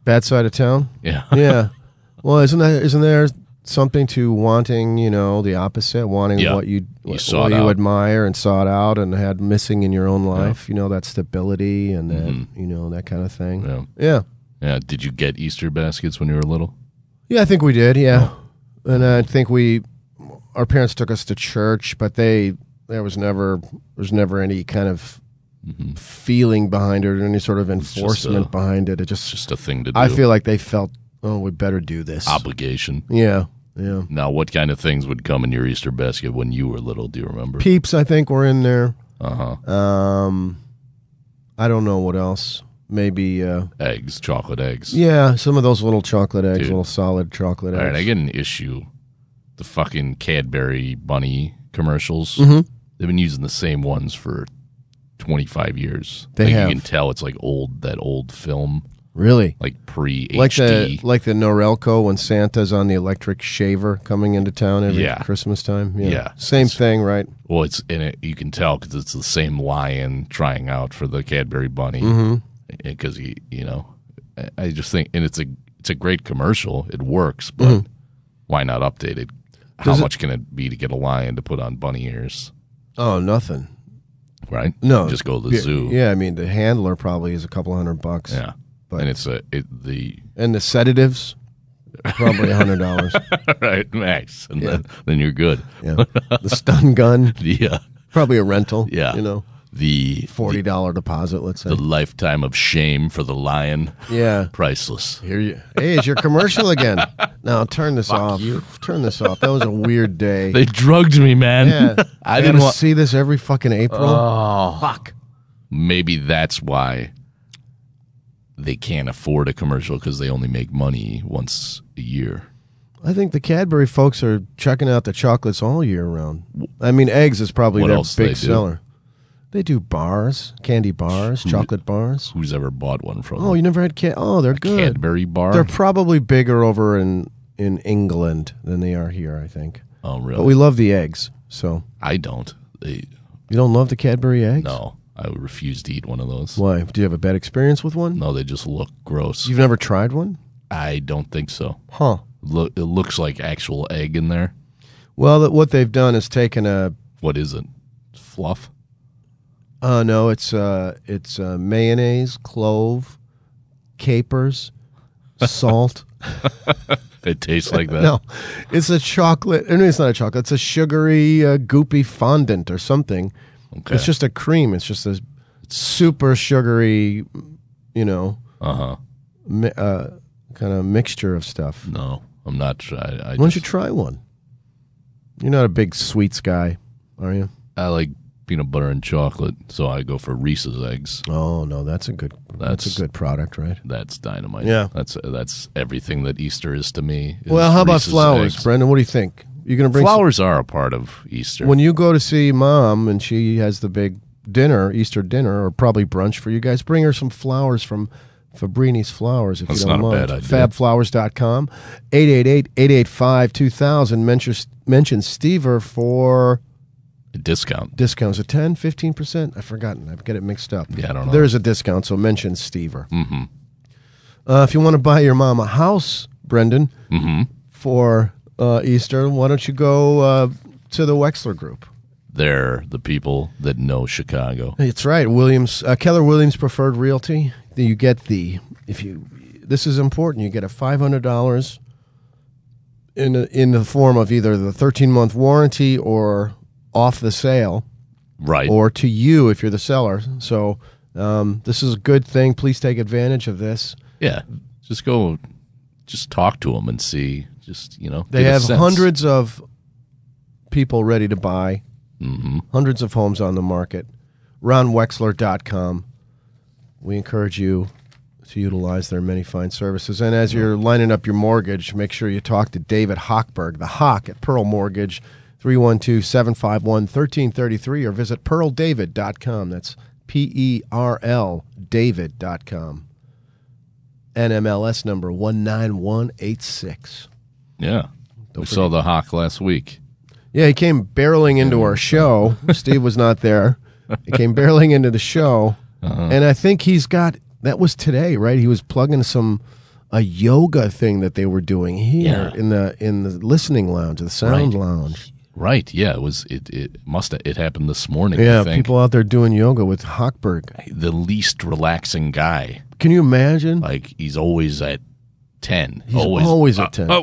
Bad side of town? Yeah. Yeah. Well, isn't there something to wanting, the opposite, wanting what you admire and sought out and had missing in your own life, that stability and that, that kind of thing. Yeah. Yeah. Yeah. Did you get Easter baskets when you were little? Yeah, I think we did, yeah. And I think our parents took us to church, but there was never any kind of feeling behind it or any sort of enforcement behind it. It just a thing to do. I feel like they felt, we better do this. Obligation. Yeah, yeah. Now, what kind of things would come in your Easter basket when you were little? Do you remember? Peeps, I think, were in there. Uh-huh. I don't know what else. Maybe eggs, chocolate eggs. Yeah, some of those little chocolate eggs, little solid chocolate eggs. All right, I get an issue. The fucking Cadbury bunny commercials. Mm-hmm. They've been using the same ones for 25 years. They have. You can tell it's like that old film. Really? Like pre-HD. Like the Norelco when Santa's on the electric shaver coming into town every Christmas time. Yeah. Same thing, right? Well, it's in it. You can tell because it's the same lion trying out for the Cadbury bunny. Because I just think, and it's a great commercial. It works, but why not update it? How much can it be to get a lion to put on bunny ears? Oh, nothing. Right? No, just go to the zoo. Yeah, I mean the handler probably is a couple $100. Yeah, but and and the sedatives probably $100. Right, max, and then you're good. Yeah, the stun gun. Yeah, probably a rental. Yeah, the $40 deposit. Let's say the lifetime of shame for the lion. Yeah, priceless. Hey, it's your commercial again. Now turn this off. Turn this off. That was a weird day. They drugged me, man. Yeah, I didn't want to see this every fucking April. Oh, fuck. Maybe that's why they can't afford a commercial because they only make money once a year. I think the Cadbury folks are checking out the chocolates all year round. I mean, eggs is probably their big seller. They do bars, candy bars, chocolate bars. Who's ever bought one from them? Oh, you never had they're good. Cadbury bar? They're probably bigger over in England than they are here, I think. Oh, really? But we love the eggs, so. I don't. You don't love the Cadbury eggs? No. I would refuse to eat one of those. Why? Do you have a bad experience with one? No, they just look gross. You've never tried one? I don't think so. Huh. It looks like actual egg in there. Well, what they've done is taken a... What is it? Fluff? No, it's mayonnaise, clove, capers, salt. It tastes like that? No, it's a chocolate. No, it's not a chocolate. It's a sugary, goopy fondant or something. Okay. It's just a cream. It's just a super sugary, kind of mixture of stuff. No, I'm not. Why don't you try one? You're not a big sweets guy, are you? I like peanut butter and chocolate, so I go for Reese's eggs. Oh no, that's a good product, right? That's dynamite. Yeah, that's everything that Easter is to me. Well, how about flowers, eggs. Brendan? What do you think? You're gonna bring flowers are a part of Easter. When you go to see Mom and she has the big Easter dinner, or probably brunch for you guys, bring her some flowers from Fabrini's Flowers, if that's you don't mind. That's not a bad idea. Fabflowers.com, 888-885-2000. Mention Stever for a discount. Discounts at 10, 15%? I've forgotten. I've got it mixed up. Yeah, I don't know. There's a discount, so mention Stever. Mm-hmm. If you want to buy your mom a house, Brendan, for Easter, why don't you go to the Wexler Group? They're the people that know Chicago. It's right. Keller Williams Preferred Realty. You get this is important. You get a $500 in the form of either the 13-month warranty or off the sale, right? Or to you if you're the seller. So this is a good thing. Please take advantage of this. Yeah, just talk to them and see. They have hundreds of people ready to buy. Hundreds of homes on the market. RonWexler.com. We encourage you to utilize their many fine services. And as you're lining up your mortgage, make sure you talk to David Hochberg, the Hawk at Pearl Mortgage, 312-751-1333, or visit pearldavid.com. That's PERL David.com. NMLS number 19186. Yeah. We saw the Hawk last week. Yeah, he came barreling into our show. Steve was not there. He came barreling into the show. And I think that was today, right? He was plugging some a yoga thing that they were doing here in the listening lounge, the sound lounge. Right. Yeah. It happened this morning. Yeah. I think. People out there doing yoga with Hochberg. The least relaxing guy. Can you imagine? Like he's always at 10. He's always at 10.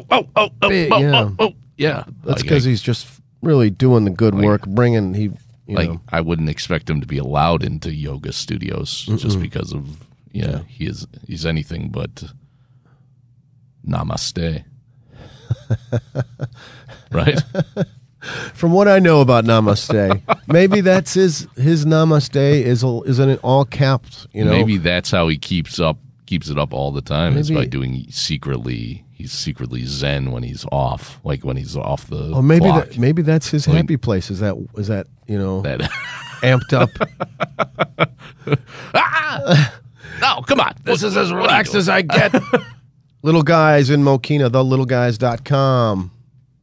Yeah. That's because he's just really doing the good work, bringing I wouldn't expect him to be allowed into yoga studios just because of he's anything but namaste. Right? From what I know about namaste, maybe that's his namaste is in all caps, Maybe that's how he keeps it up all the time, is by doing he's secretly zen when he's off, like when he's off the clock. Maybe that's his happy place. Is that that amped up? No, come on. This is as relaxed as I get. Little Guys in Mokina, thelittleguys.com.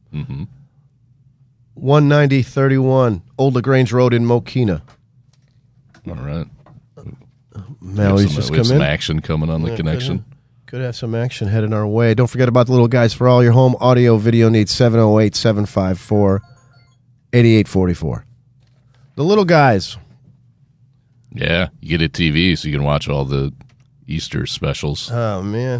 19031 Old LaGrange Road in Mokina. All right. Mally's just come in. Some action coming on the connection. Could have some action headed our way. Don't forget about the Little Guys for all your home audio video needs. 708-754-8844. The Little Guys. Yeah, you get a TV so you can watch all the Easter specials. Oh, man.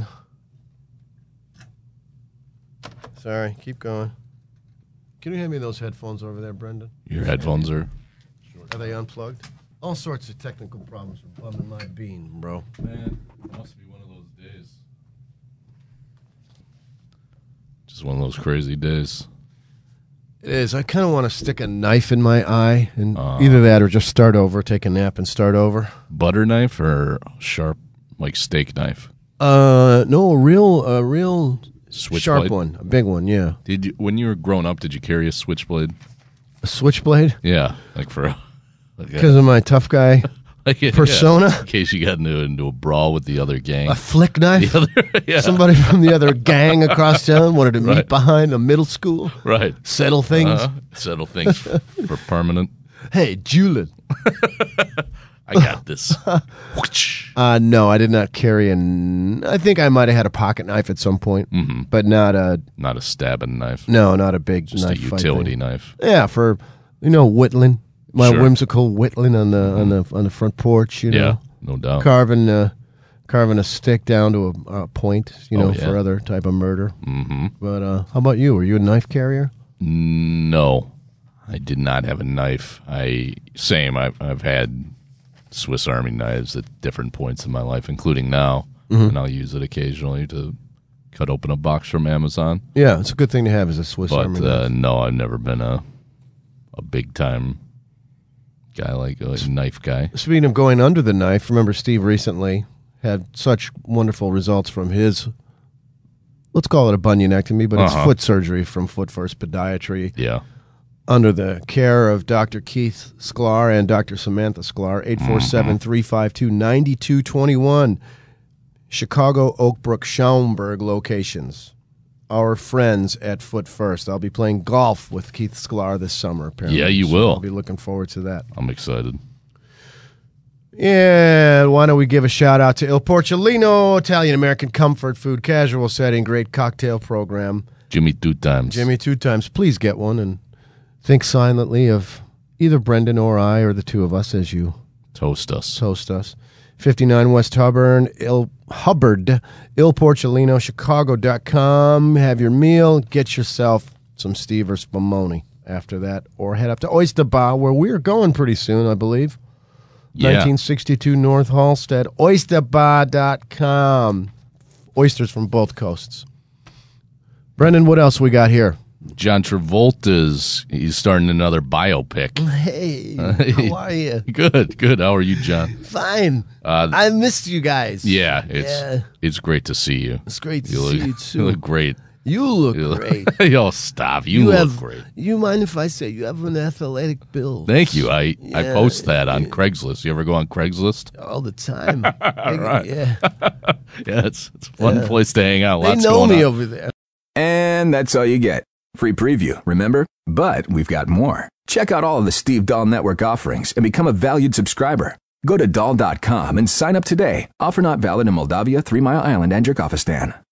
Sorry, keep going. Can you hand me those headphones over there, Brendan? Your headphones are they unplugged? All sorts of technical problems are bumming my bean, bro. Man, it must be one of those days. Just one of those crazy days. It is. I kind of want to stick a knife in my eye, and either that or just start over, take a nap and start over. Butter knife or sharp, like steak knife? No, a real sharp one, a big one. Yeah. When you were growing up, did you carry a switchblade? A switchblade? Yeah, like for because of my tough guy persona. In case you got into a brawl with the other gang. A flick knife? Somebody from the other gang across town wanted to meet behind a middle school. Right. Settle things. Settle things for permanent. Hey, Julian. I got this. No, I did not carry I think I might have had a pocket knife at some point, but not a stabbing knife. No, not a big just knife. Just a utility knife. Yeah, for whittling. My whimsical whittling on the front porch, Yeah, no doubt. Carving a stick down to a point, for other type of murder. But how about you? Were you a knife carrier? No, I did not have a knife. I've had Swiss Army knives at different points in my life, including now, and I'll use it occasionally to cut open a box from Amazon. Yeah, it's a good thing to have as a Swiss Army knife. But no, I've never been a big time guy, like a knife guy. Speaking of going under the knife, remember Steve recently had such wonderful results from his, let's call it a bunionectomy, but it's foot surgery from Foot First Podiatry. Yeah. Under the care of Dr. Keith Sklar and Dr. Samantha Sklar, 847-352-9221. Chicago, Oak Brook, Schaumburg locations. Our friends at Foot First. I'll be playing golf with Keith Sklar this summer, apparently. Yeah, you will. I'll be looking forward to that. I'm excited. Yeah, why don't we give a shout-out to Il Porcellino, Italian-American comfort food, casual setting, great cocktail program. Jimmy Two Times. Please get one and think silently of either Brendan or I or the two of us as you toast us. 59 West Hubbard, Il Porcellino, Chicago.com. Have your meal. Get yourself some Steve or Spumoni after that. Or head up to Oyster Bar, where we're going pretty soon, I believe. Yeah. 1962 North Halstead. Oysterbar.com. Oysters from both coasts. Brendan, what else we got here? John Travolta's, he's starting another biopic. Hey, how are you? Good. How are you, John? Fine. I missed you guys. Yeah, it's great to see you. It's great to see you, too. You look great. You look great. Oh, stop. You look great. You mind if I say you have an athletic build? Thank you. I post that on Craigslist. You ever go on Craigslist? All the time. All right. Yeah. Yeah, it's a fun place to hang out. They know me over there. And that's all you get. Free preview, remember? But we've got more. Check out all of the Steve Dahl Network offerings and become a valued subscriber. Go to Dahl.com and sign up today. Offer not valid in Moldavia, 3 Mile Island, and Jerkofistan.